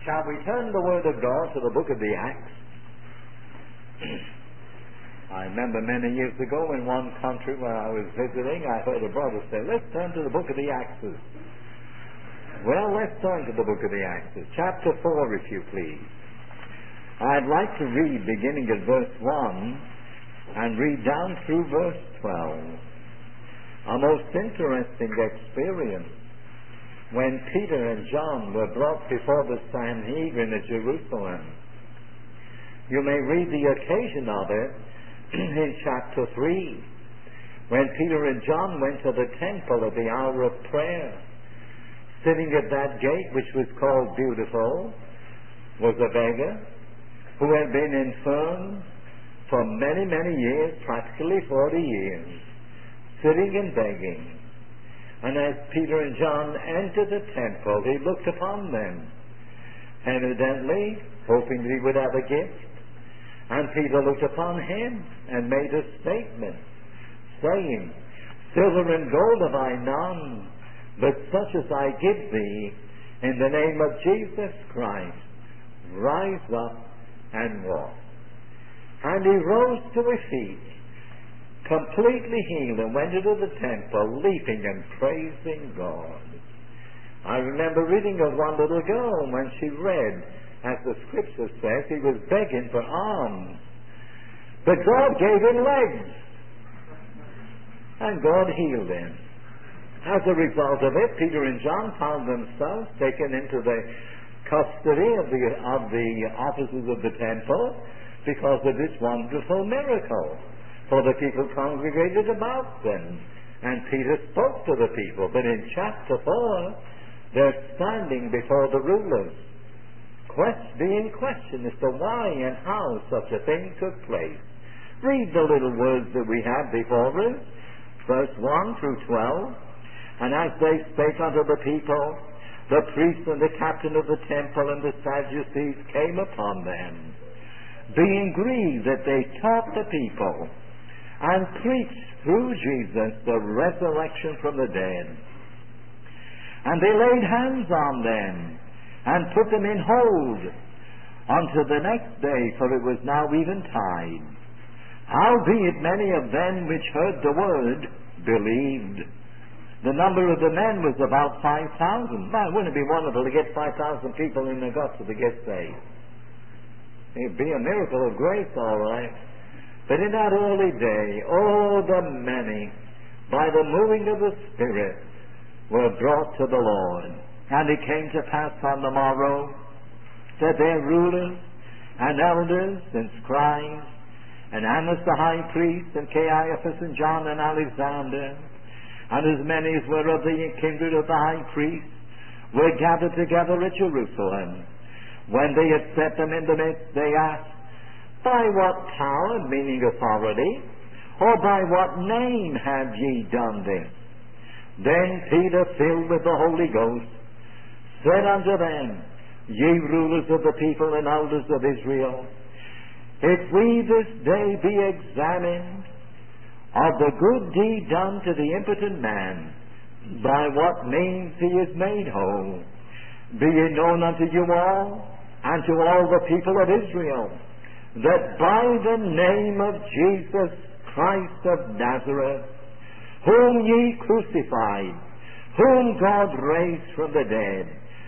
Shall we turn the Word of God to the book of the Acts? I remember many years ago in one country where I was visiting, I heard a brother say, let's turn to the book of the Acts. Well, let's turn to the book of the Acts. Chapter 4, if you please. I'd like to read beginning at verse 1 and read down through verse 12. A most interesting experience when Peter and John were brought before the Sanhedrin at Jerusalem. You may read the occasion of it in chapter 3, when Peter and John went to the temple at the hour of prayer. Sitting at that gate, which was called Beautiful, was a beggar who had been infirm for many, many years, practically 40 years, sitting and begging. And as Peter and John entered the temple, he looked upon them, evidently hoping that he would have a gift. And Peter looked upon him and made a statement, saying, Silver and gold have I none, but such as I give thee, in the name of Jesus Christ, rise up and walk. And he rose to his feet, completely healed, and went into the temple, leaping and praising God. I remember reading of one little girl when she read, as the scripture says, he was begging for arms. But God gave him legs. And God healed him. As a result of it, Peter and John found themselves taken into the custody of the officers of the temple because of this wonderful miracle. For the people congregated about them. And Peter spoke to the people. But in chapter 4, they're standing before the rulers, being questioned as to why and how such a thing took place. Read the little words that we have before us, verse 1 through 12. And as they spake unto the people, the priest and the captain of the temple and the Sadducees came upon them, being grieved that they taught the people, and preached through Jesus the resurrection from the dead. And they laid hands on them, and put them in hold unto the next day, for it was now eventide. Howbeit many of them which heard the word believed. The number of the men was about 5,000. Man, wouldn't it be wonderful to get 5,000 people in the gospel to get saved? It'd be a miracle of grace, all right. But in that early day, all the many, by the moving of the Spirit, were brought to the Lord. And it came to pass on the morrow that their rulers and elders and scribes, and Annas the high priest, and Caiaphas, and John, and Alexander, and as many as were of the kindred of the high priest, were gathered together at Jerusalem. When they had set them in the midst, they asked, By what power, meaning authority, or by what name have ye done this? Then Peter, filled with the Holy Ghost, said unto them, Ye rulers of the people and elders of Israel, if we this day be examined of the good deed done to the impotent man, by what means he is made whole, be it known unto you all, and to all the people of Israel, that by the name of Jesus Christ of Nazareth, whom ye crucified, whom God raised from the dead,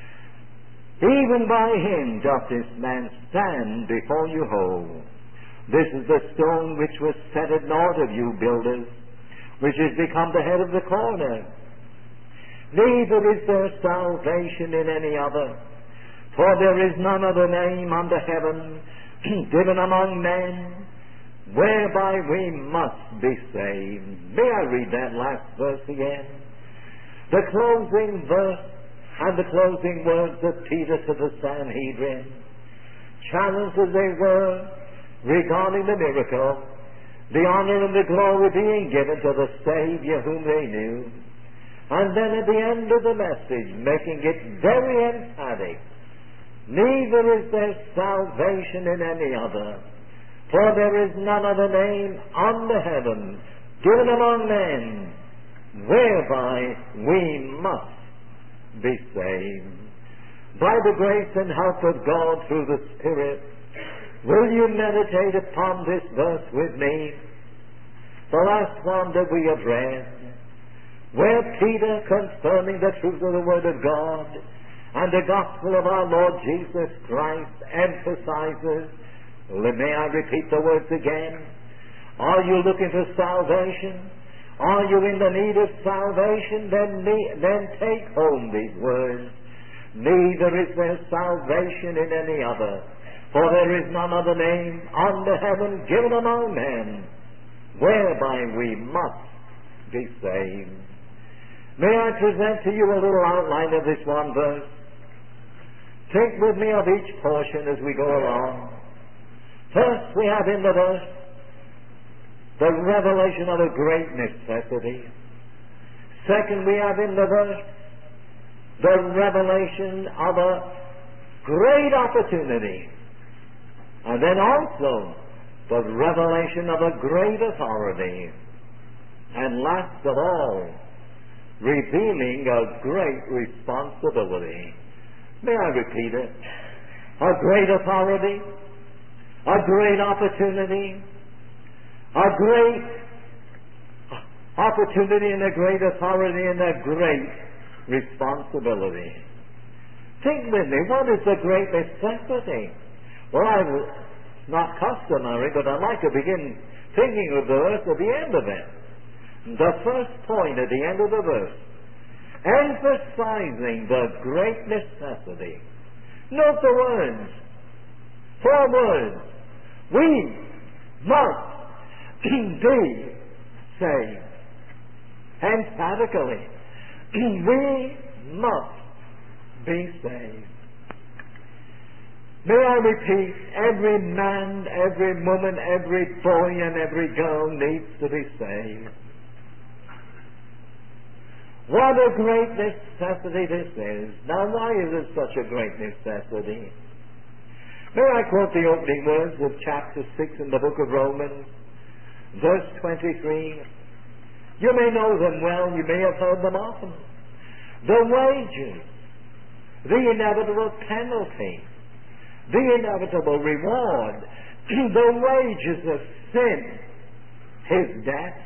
even by him doth this man stand before you whole. This is the stone which was set at naught of you builders, which is become the head of the corner. Neither is there salvation in any other, for there is none other name under heaven given among men, whereby we must be saved. May I read that last verse again? The closing verse and the closing words of Peter to the Sanhedrin, challenged as they were regarding the miracle, the honor and the glory being given to the Savior whom they knew, and then at the end of the message making it very emphatic, neither is there salvation in any other, for there is none other name under heaven given among men whereby we must be saved. by the grace and help of God through the Spirit, will you meditate upon this verse with me? The last one that we have read, where Peter, confirming the truth of the Word of God and the gospel of our Lord Jesus Christ, emphasizes, may I repeat the words again? Are you looking for salvation? Are you in the need of salvation? Then take home these words. Neither is there salvation in any other, for there is none other name under heaven given among men, whereby we must be saved. May I present to you a little outline of this one verse? Think with me of each portion as we go along. First, we have in the verse the revelation of a great necessity. Second, we have in the verse the revelation of a great opportunity. And then also the revelation of a great authority. And last of all, revealing a great responsibility. May I repeat it? A great authority, a great opportunity, a great opportunity and a great authority and a great responsibility. Think with me, what is the great necessity? Well, it's not customary, but I'd like to begin thinking of the verse at the end of it. The first point at the end of the verse, emphasizing the great necessity. Note the words. 4 words. We must be saved. Emphatically. We must be saved. May I repeat, every man, every woman, every boy and every girl needs to be saved. What a great necessity this is. Now, why is it such a great necessity? May I quote the opening words of chapter 6 in the book of Romans, verse 23. You may know them well, you may have heard them often. The wages, the inevitable penalty, the inevitable reward, the wages of sin is death.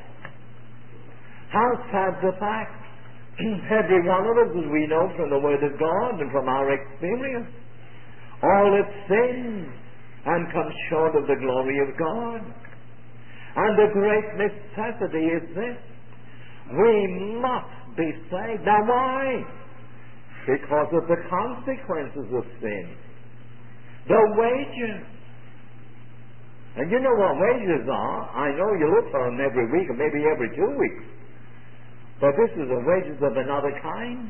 How sad the fact. Every one of us, as we know from the Word of God and from our experience, all have sinned and come short of the glory of God. And the great necessity is this: we must be saved. Now why? Because of the consequences of sin. The wages. And you know what wages are. I know you look for them every week or maybe every 2 weeks. But this is the wages of another kind.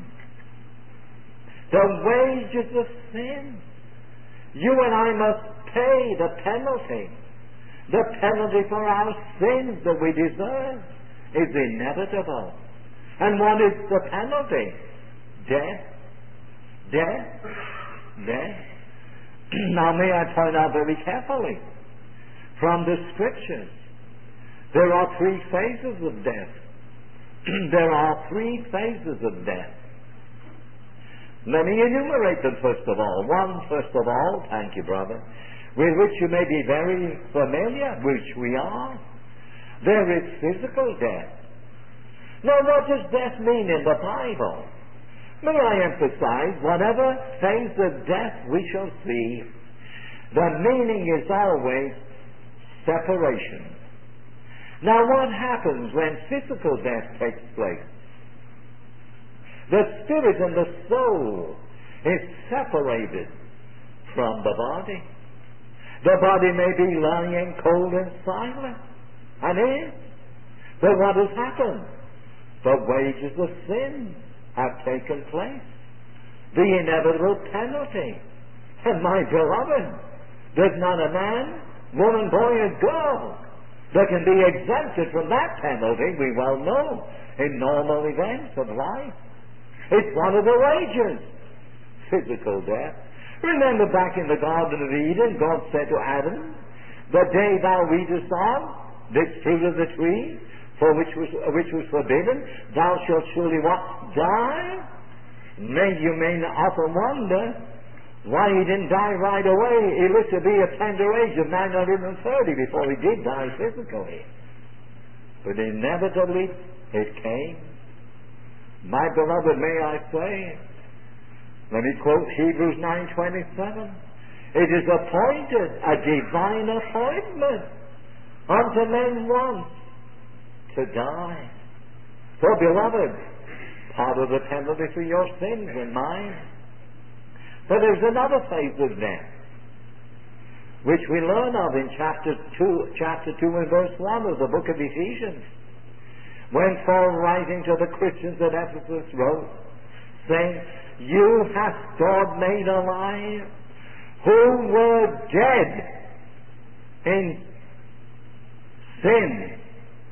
The wages of sin. You and I must pay the penalty. The penalty for our sins that we deserve is inevitable. And what is the penalty? Death. Death. Death. Now may I point out very carefully from the Scriptures, there are 3 phases of death. There are 3 phases of death. Let me enumerate them first of all. One, first of all, thank you, brother, with which you may be very familiar, which we are. There is physical death. Now, what does death mean in the Bible? May I emphasize, whatever phase of death we shall see, the meaning is always separation. Now, what happens when physical death takes place? The spirit and the soul is separated from the body. The body may be lying cold and silent, and is. But what has happened? The wages of sin have taken place. The inevitable penalty. And my beloved, there's not a man, woman, boy, or girl that can be exempted from that penalty, we well know, in normal events of life. It's one of the wages. Physical death. Remember back in the Garden of Eden, God said to Adam, the day thou eatest of this fruit of the tree, for which was forbidden, thou shalt surely what? Die? You may often wonder why he didn't die right away. He lived to be a tender age of 930 before he did die physically. But inevitably it came. My beloved, may I say, let me quote Hebrews 9:27. It is appointed, a divine appointment, unto men once to die. So, beloved, part of the penalty for your sins and mine. But there's another phase of death, which we learn of in chapter 2 and verse 1 of the book of Ephesians, when Paul, writing to the Christians at Ephesus, wrote, saying, "You hath God made alive, who were dead in sin.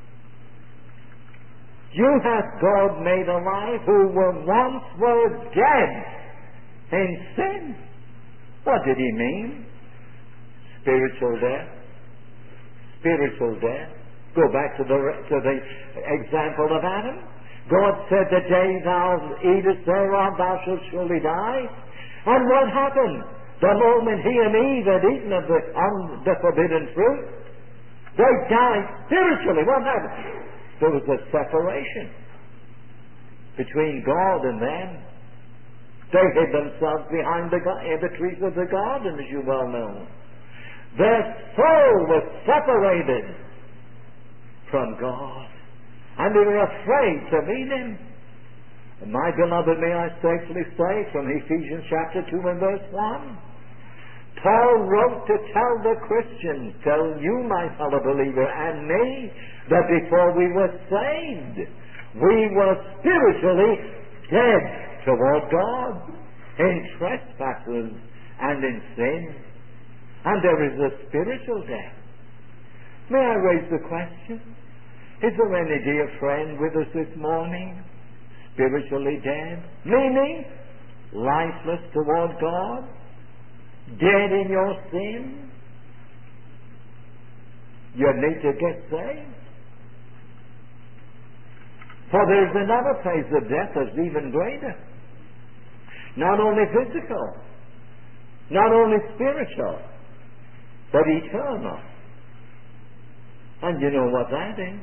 You hath God made alive, who once were dead in sin." What did he mean? Spiritual death. Spiritual death. Go back to the example of Adam. God said, "The day thou eatest thereof, thou shalt surely die." And what happened? The moment he and Eve had eaten of the forbidden fruit, they died spiritually. What happened? There was a separation between God and them. They hid themselves behind the trees of the garden, as you well know. Their soul was separated from God, and they were afraid to meet Him. And my beloved, may I safely say from Ephesians chapter 2 and verse 1, Paul wrote to tell the Christians, tell you, my fellow believer, and me, that before we were saved, we were spiritually dead toward God, in trespasses and in sin. And there is a spiritual death. May I raise the question? Is there any dear friend with us this morning, spiritually dead? Meaning, lifeless toward God? Dead in your sin? You need to get saved. For there's another phase of death that's even greater. Not only physical, not only spiritual, but eternal. And you know what that is.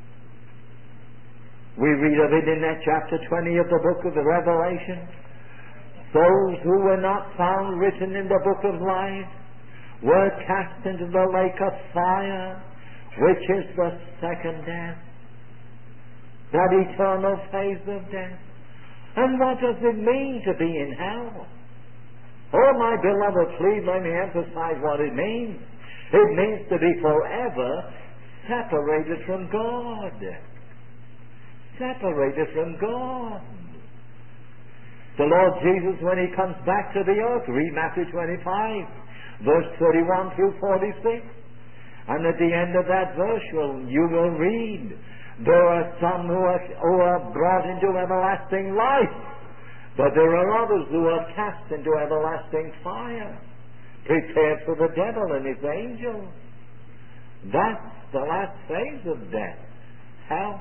We read of it in that chapter 20 of the book of the Revelation. Those who were not found written in the book of life were cast into the lake of fire, which is the second death. That eternal phase of death. And what does it mean to be in hell? Oh, my beloved, please let me emphasize what it means. It means to be forever separated from God. Separated from God. The Lord Jesus, when He comes back to the earth, read Matthew 25, verse 31 through 46. And at the end of that verse, you will read, there are some who are brought into everlasting life, but there are others who are cast into everlasting fire, prepared for the devil and his angels. That's the last phase of death, hell.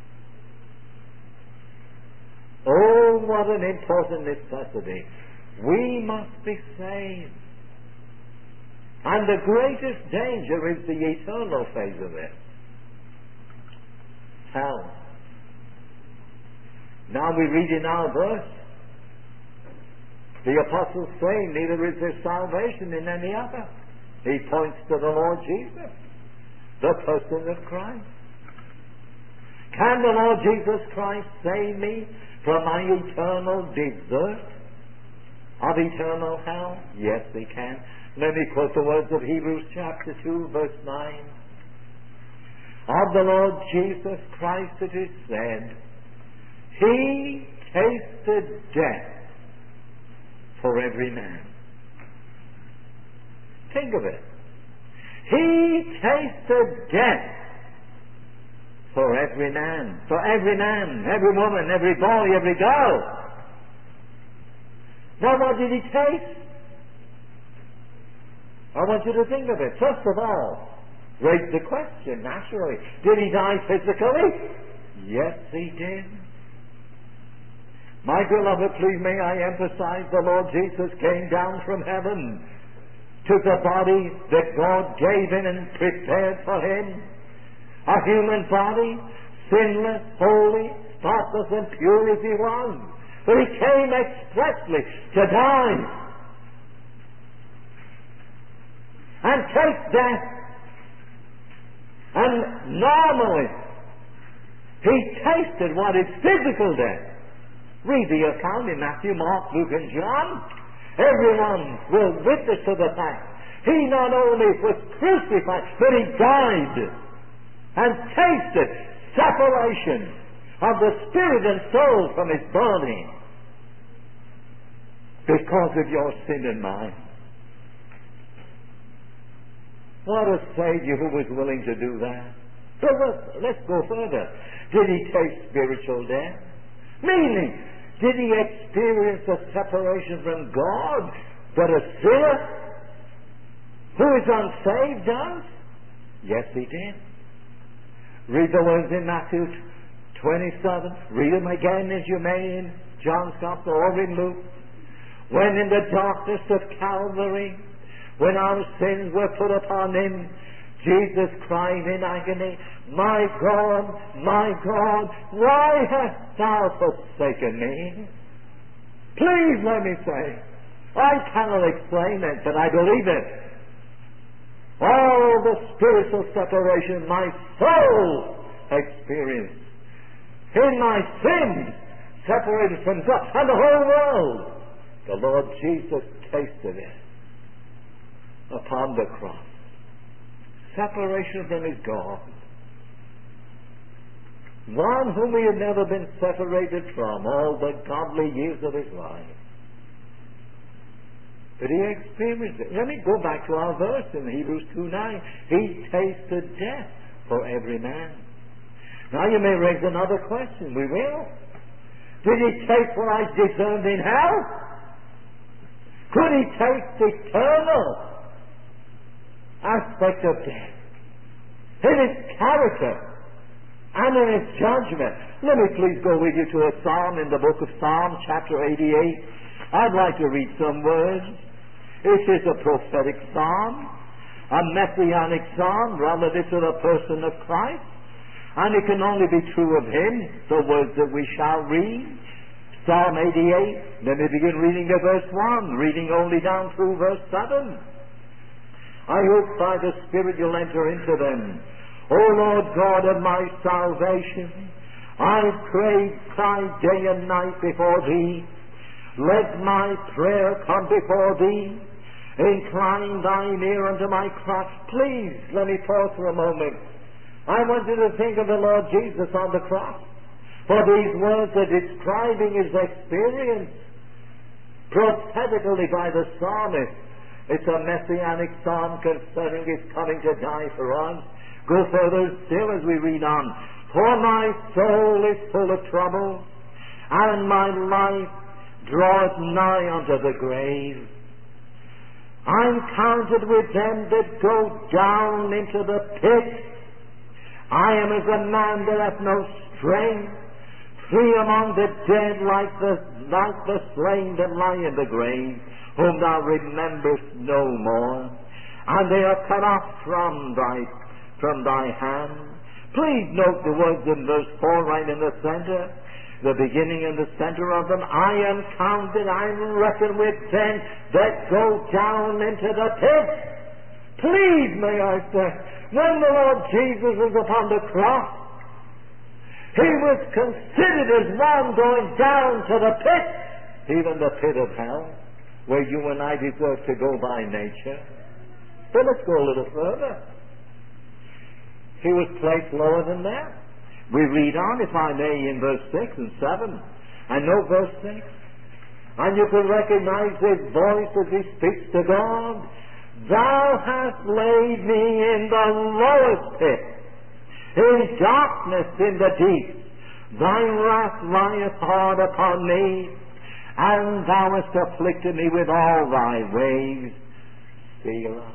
Oh, what an important necessity. We must be saved. And the greatest danger is the eternal phase of it. Hell. Now we read in our verse, the apostles say, neither is there salvation in any other. He points to the Lord Jesus, the person of Christ. Can the Lord Jesus Christ save me from my eternal desert of eternal hell? Yes, He can. Let me quote the words of Hebrews chapter 2, verse 9. Of the Lord Jesus Christ it is said, He tasted death for every man. Think of it. He tasted death for every man. For every man, every woman, every boy, every girl. Now what did He taste? I want you to think of it. First of all, raise the question, naturally. Did He die physically? Yes, He did. My beloved, please may I emphasize the Lord Jesus came down from heaven, took the body that God gave him and prepared for him, a human body, sinless, holy, spotless and pure as he was. But he came expressly to die and take death. And normally, he tasted what is physical death. Read the account in Matthew, Mark, Luke, and John. Everyone will witness to the fact. He not only was crucified, but he died and tasted separation of the spirit and soul from his body because of your sin and mine. What a Savior who was willing to do that. So let's go further. Did he taste spiritual death? Meaning, did he experience a separation from God that a sinner who is unsaved does? Yes, he did. Read the words in Matthew 27. Read them again as you may in John's Gospel or in Luke. When in the darkness of Calvary, when our sins were put upon him, Jesus cried in agony, my God, why hast thou forsaken me? Please let me say, I cannot explain it, but I believe it. All the spiritual separation my soul experienced in my sins, separated from God and the whole world, the Lord Jesus tasted it upon the cross. Separation from his God. One whom he had never been separated from all the godly years of his life. But he experienced it. Let me go back to our verse in Hebrews 2:9. He tasted death for every man. Now you may raise another question. We will. Did he taste what I deserved in hell? Could he taste the eternal aspect of death in his character and in his judgment? Let me please go with you to a psalm in the book of Psalms, chapter 88. I'd like to read some words. It is a prophetic psalm, a messianic psalm relative to the person of Christ, and it can only be true of him, the words that we shall read. Psalm 88, let me begin reading at verse 1, reading only down through verse 7. I hope by the Spirit you'll enter into them. O Lord God of my salvation, I've cried day and night before Thee. Let my prayer come before Thee. Incline Thine ear unto my cry. Please, let me pause for a moment. I want you to think of the Lord Jesus on the cross. For these words are describing His experience prophetically by the psalmist. It's a messianic psalm concerning His coming to die for us. Go further still as we read on. For my soul is full of trouble, and my life draweth nigh unto the grave. I'm counted with them that go down into the pit. I am as a man that hath no strength, free among the dead like the slain that lie in the grave, whom thou rememberest no more, and they are cut off from thy hand. Please note the words in verse 4 right in the center, the beginning and the center of them. I am counted, I'm reckoned with them that go down into the pit. Please, may I say, when the Lord Jesus was upon the cross, He was considered as one going down to the pit, even the pit of hell, where you and I deserve to go by nature. But let's go a little further. He was placed lower than that. We read on, if I may, in verse 6 and 7. I know verse 6. And you can recognize His voice as He speaks to God. Thou hast laid me in the lowest pit, in darkness in the deep. Thy wrath lieth hard upon me, and Thou hast afflicted me with all Thy ways. Selah.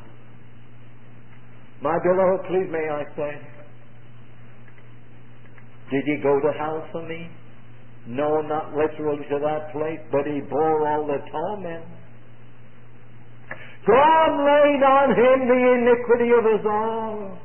My beloved, please may I say, did He go to hell for me? No, not literally to that place, but He bore all the torment. God laid on Him the iniquity of us all.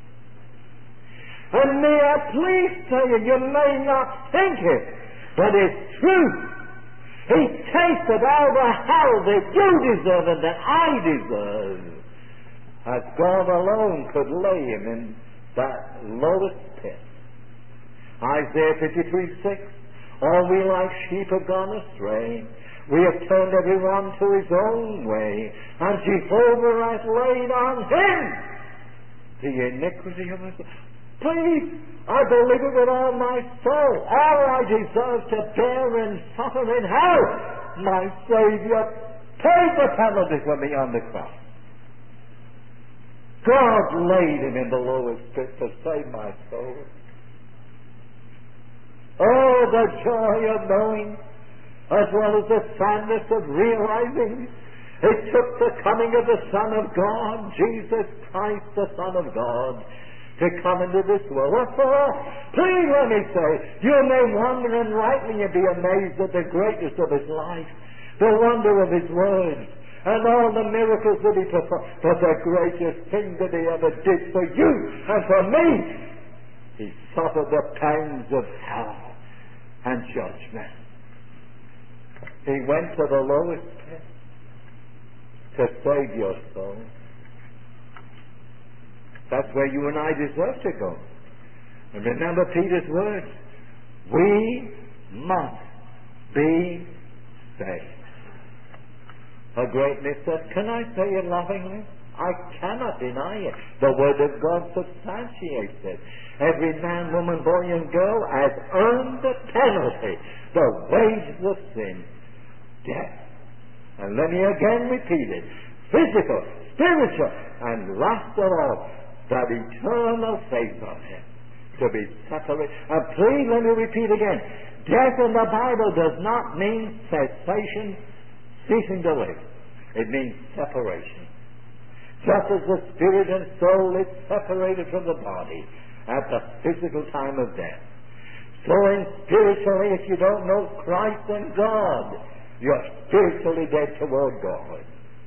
And may I please tell you, you may not think it, but it's true. He tasted all the hell that you deserve and that I deserve, as God alone could lay Him in that lowest pit. Isaiah 53:6, all we like sheep have gone astray. We have turned everyone to his own way, and Jehovah hath laid on Him the iniquity of us. Please, I believe it with all my soul. All I deserve to bear and suffer in hell, my Savior paid the penalty for me on the cross. God laid Him in the lowest pit to save my soul. Oh, the joy of knowing, as well as the sadness of realizing, it took the coming of the Son of God, Jesus Christ, the Son of God, to come into this world. Wherefore, please let me say, you may wonder, and rightly be amazed at the greatness of His life, the wonder of His words, and all the miracles that He performed. But the greatest thing that He ever did for you and for me, He suffered the pangs of hell and judgment. He went to the lowest pit to save your soul. That's where you and I deserve to go. And remember Peter's words, we must be saved. A great mister, can I say it lovingly? I cannot deny it. The Word of God substantiates it. Every man, woman, boy, and girl has earned the penalty, the wages of sin, death. And let me again repeat it. Physical, spiritual, and last of all, that eternal fate of Him. To be separated. And please let me repeat again. Death in the Bible does not mean cessation, ceasing to live. It means separation. Just as the spirit and soul is separated from the body at the physical time of death, so in spiritually, if you don't know Christ and God, you're spiritually dead toward God.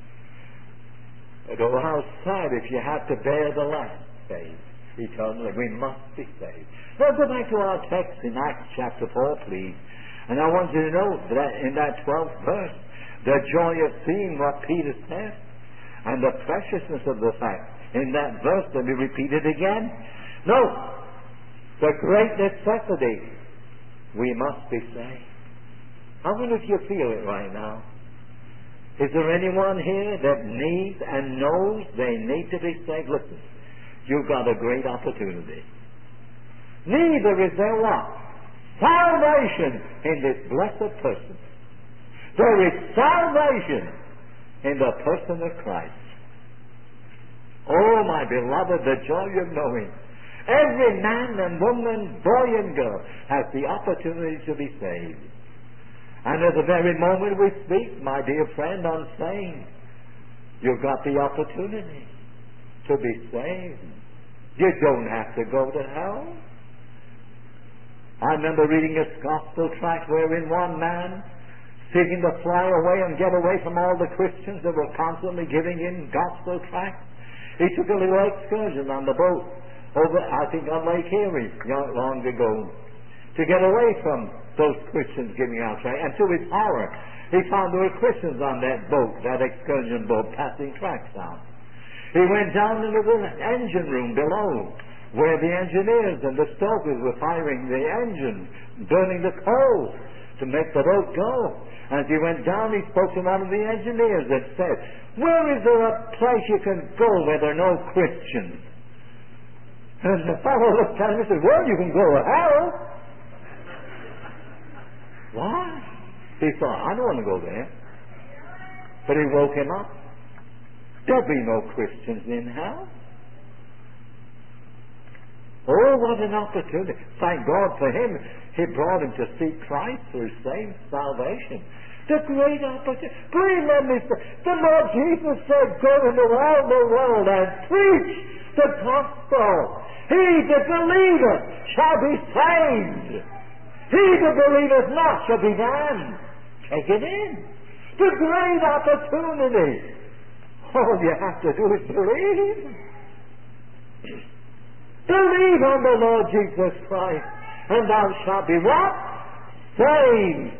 But oh, how sad if you have to bear the last phase eternally. We must be saved. Now go back to our text in Acts chapter 4, please. And I want you to know that in that 12th verse, the joy of seeing what Peter said, and the preciousness of the fact. In that verse, let me repeat it again. No, the great necessity, we must be saved. I wonder if you feel it right now. Is there anyone here that needs and knows they need to be saved? Listen, you've got a great opportunity. Neither is there what? Salvation in this blessed person. There is salvation in the person of Christ. Oh, my beloved, the joy of knowing every man and woman, boy and girl has the opportunity to be saved. And at the very moment we speak, my dear friend, I'm saying, you've got the opportunity to be saved. You don't have to go to hell. I remember reading a gospel tract wherein one man, seeking to fly away and get away from all the Christians that were constantly giving in gospel tracts, he took a little excursion on the boat over, I think, on Lake Erie long ago, to get away from those Christians giving out tracts. And to his horror, he found there were Christians on that boat, that excursion boat, passing tracts out. He went down into the engine room below, where the engineers and the stokers were firing the engine, burning the coal to make the boat go. As he went down, he spoke to one of the engineers and said, where is there a place you can go where there are no Christians? And the fellow looked at him and said, well, you can go to hell. What? He thought, I don't want to go there. But he woke him up. There'll be no Christians in hell. Oh, what an opportunity. Thank God for him. He brought him to see Christ through salvation. The great opportunity. Please let me say, the Lord Jesus said, go into all the world and preach the gospel. He that believeth shall be saved. He that believeth not shall be damned. Take it in. The great opportunity. All you have to do is believe. Believe on the Lord Jesus Christ, and thou shalt be what? Saved.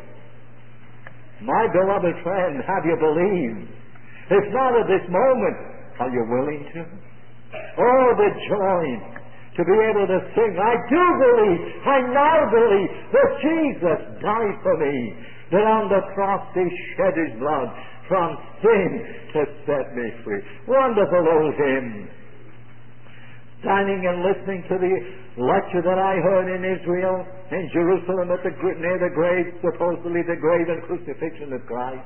My beloved friend, have you believed? If not at this moment, are you willing to? Oh, the joy to be able to sing, I do believe, I now believe that Jesus died for me, that on the cross He shed His blood from sin to set me free. Wonderful old hymn. Standing and listening to the lecture that I heard in Israel, in Jerusalem, near the grave, supposedly the grave and crucifixion of Christ,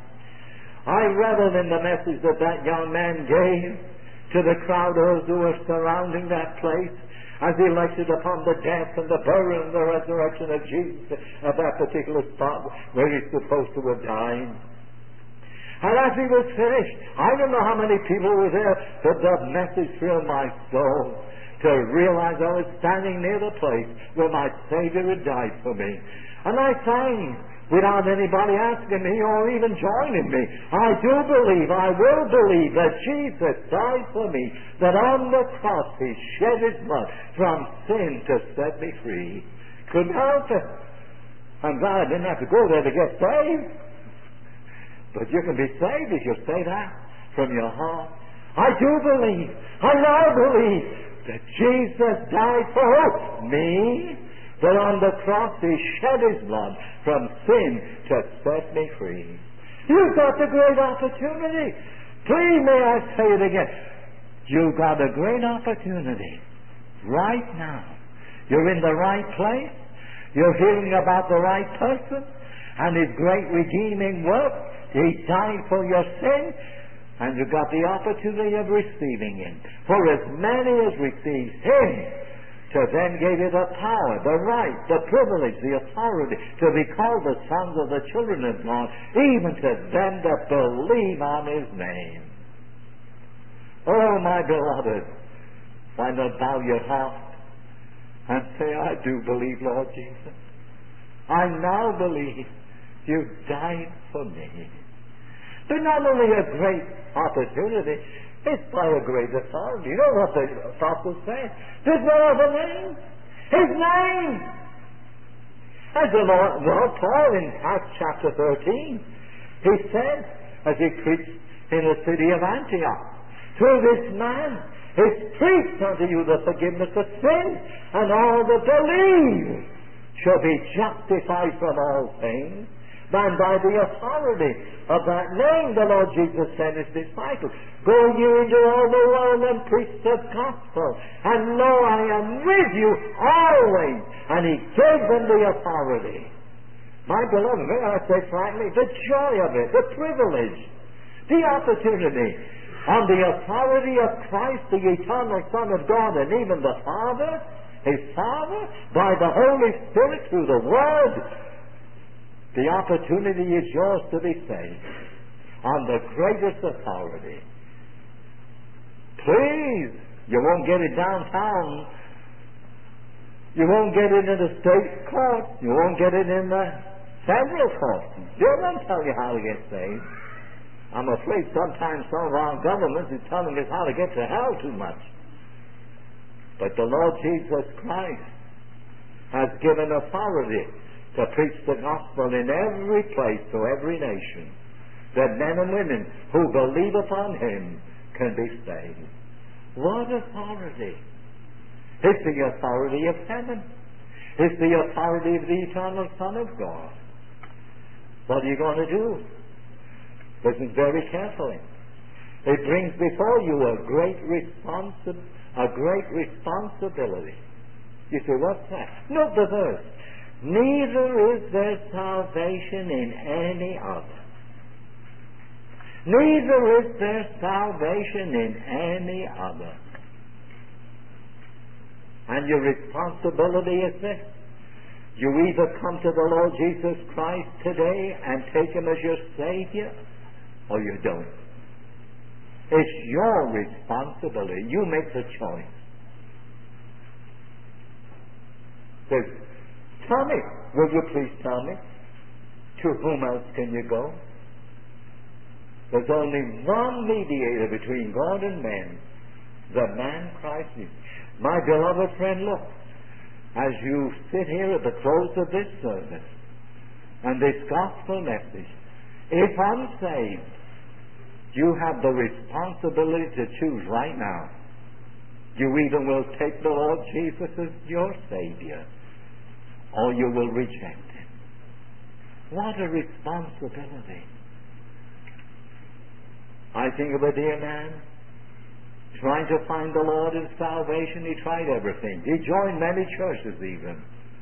I reveled in the message that young man gave to the crowd who were surrounding that place, as he lectured upon the death and the burial and the resurrection of Jesus at that particular spot where He's supposed to have died. And as he was finished, I don't know how many people were there, but the message filled my soul to realize I was standing near the place where my Savior had died for me. And I sang without anybody asking me or even joining me. I do believe, I will believe that Jesus died for me, that on the cross He shed His blood from sin to set me free. Couldn't help it. I'm glad I didn't have to go there to get saved. But you can be saved if you say that from your heart. I do believe, I now believe that Jesus died for me, that on the cross He shed His blood from sin to set me free. You've got the great opportunity. Please, may I say it again. You've got a great opportunity right now. You're in the right place. You're hearing about the right person and His great redeeming work. He died for your sin, and you've got the opportunity of receiving Him. For as many as received Him, to them gave you the power, the right, the privilege, the authority to be called the sons of the children of God, even to them that believe on His name. Oh, my beloved, why not bow your heart and say, I do believe, Lord Jesus. I now believe You died for me. But not only a great opportunity, it's by a great authority. You know what the apostle said? There's no other name. His name. As the Lord Paul in Acts chapter 13, he said, as he preached in the city of Antioch, through this man is preached unto you the forgiveness of sins, and all that believe shall be justified from all things. And by the authority of that name, the Lord Jesus sent His disciples, go ye into all the world and preach the gospel. And lo, I am with you always. And He gave them the authority. My beloved, may I say frankly, the joy of it, the privilege, the opportunity, on the authority of Christ, the eternal Son of God, and even the Father, His Father, by the Holy Spirit through the Word. The opportunity is yours to be saved on the greatest authority. Please, you won't get it downtown. You won't get it in the state court. You won't get it in the federal court. They won't tell you how to get saved. I'm afraid sometimes some of our governments is telling us how to get to hell too much. But the Lord Jesus Christ has given authority to preach the gospel in every place to every nation, that men and women who believe upon Him can be saved. What authority! It's the authority of heaven. It's the authority of the eternal Son of God. What are you going to do? Listen very carefully. It brings before you a great responsibility. You say, what's that? Note the verse. Neither is there salvation in any other. Neither is there salvation in any other. And your responsibility is this. You either come to the Lord Jesus Christ today and take Him as your Savior, or you don't. It's your responsibility. You make the choice. There's Tell me, will you please tell me, to whom else can you go? There's only one mediator between God and men, the man Christ Jesus. My beloved friend, look, as you sit here at the close of this service and this gospel message, if unsaved, you have the responsibility to choose right now. You either will take the Lord Jesus as your Savior, or you will reject Him. What a responsibility. I think of a dear man trying to find the Lord in salvation. He tried everything. He joined many churches even.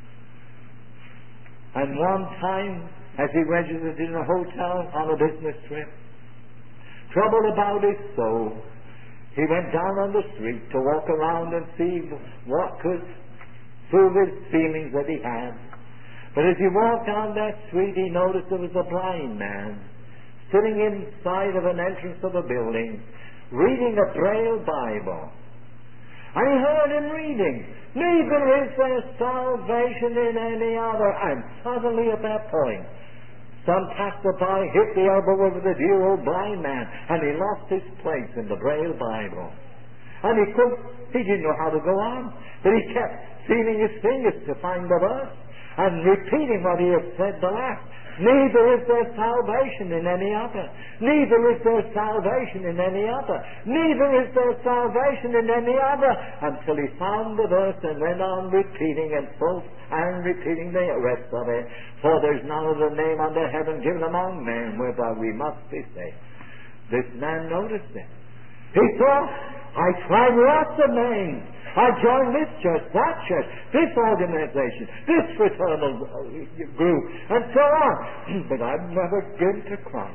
And one time, as he registered in a hotel on a business trip, troubled about his soul, he went down on the street to walk around and see what could soothe his feelings that he had. But as he walked down that street, he noticed there was a blind man sitting inside of an entrance of a building, reading a Braille Bible. And he heard him reading, "Neither is there salvation in any other." And suddenly at that point, some passerby hit the elbow of the dear old blind man, and he lost his place in the Braille Bible. And he didn't know how to go on, but he kept feeling his fingers to find the verse and repeating what he had said the last. "Neither is there salvation in any other. Neither is there salvation in any other. Neither is there salvation in any other." Until he found the verse and went on repeating and repeating the rest of it. "For there's none other name under heaven given among men whereby we must be saved." This man noticed it. He thought, "I tried lots of names. I joined this church, that church, this organization, this fraternal group, and so on. But I've never given to Christ."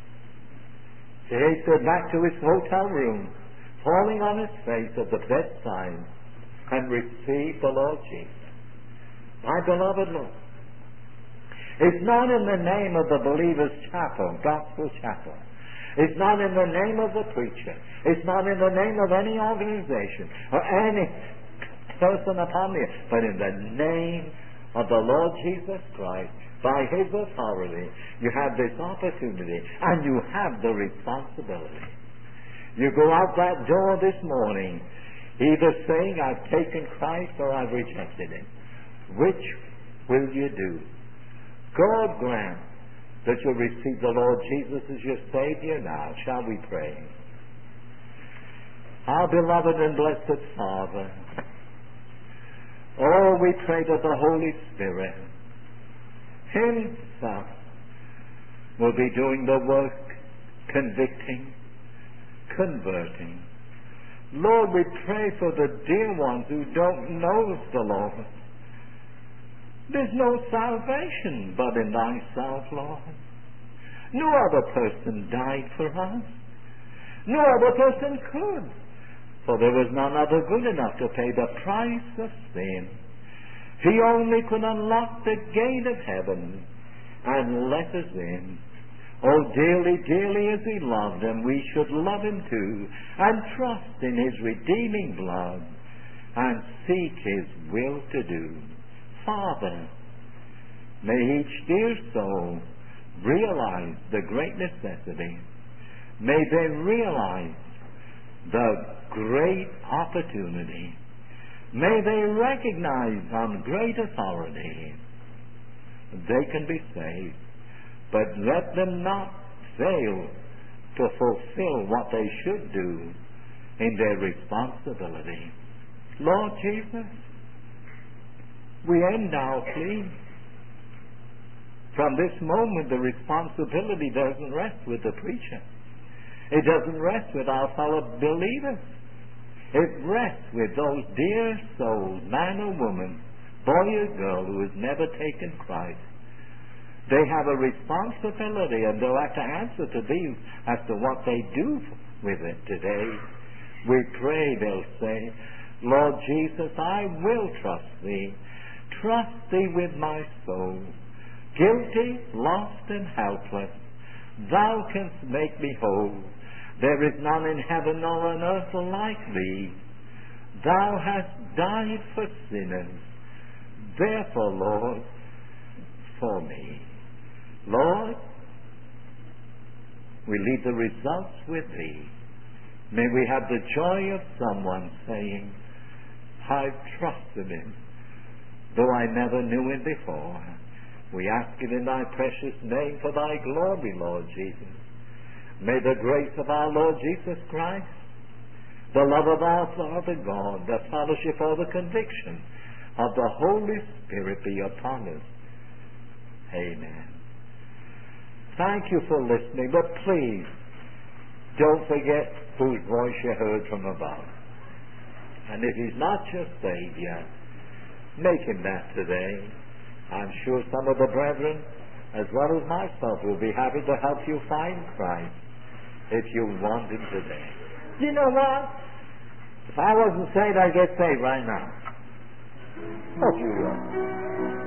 So he stood back to his hotel room, falling on his face at the bedside, and received the Lord Jesus. My beloved Lord, it's not in the name of the Believer's Chapel, Gospel Chapel. It's not in the name of the preacher. It's not in the name of any organization or any person upon the earth, but in the name of the Lord Jesus Christ. By His authority, you have this opportunity and you have the responsibility. You go out that door this morning either saying, "I've taken Christ," or "I've rejected Him." Which will you do? God grant that you'll receive the Lord Jesus as your Savior now. Shall we pray? Our beloved and blessed Father, oh, we pray that the Holy Spirit Himself will be doing the work, convicting, converting. Lord, we pray for the dear ones who don't know the Lord. There's no salvation but in Thyself, Lord. No other person died for us. No other person could. For there was none other good enough to pay the price of sin. He only could unlock the gate of heaven and let us in. Oh, dearly, dearly as He loved Him, we should love Him too, and trust in His redeeming blood, and seek His will to do. Father, may each dear soul realize the great necessity. May they realize the great opportunity. May they recognize on great authority they can be saved. But let them not fail to fulfill what they should do in their responsibility. Lord Jesus, we end our plea. From this moment, the responsibility doesn't rest with the preacher. It doesn't rest with our fellow believers. It rests with those dear souls, man or woman, boy or girl, who has never taken Christ. They have a responsibility, and they'll have to answer to Thee as to what they do with it today. We pray they'll say, "Lord Jesus, I will trust Thee. Trust Thee with my soul. Guilty, lost, and helpless, Thou canst make me whole. There is none in heaven nor on earth like Thee. Thou hast died for sinners. Therefore, Lord, for me. Lord, we leave the results with Thee. May we have the joy of someone saying, I've trusted Him, though I never knew Him before. We ask it in Thy precious name for Thy glory, Lord Jesus. May the grace of our Lord Jesus Christ, the love of our Father God, the fellowship or the conviction of the Holy Spirit be upon us. Amen. Thank you for listening, but please don't forget whose voice you heard from above. And if He's not your Savior, make Him that today. I'm sure some of the brethren, as well as myself, will be happy to help you find Christ if you want Him today. You know what? If I wasn't saved, I'd get saved right now. Hope you will.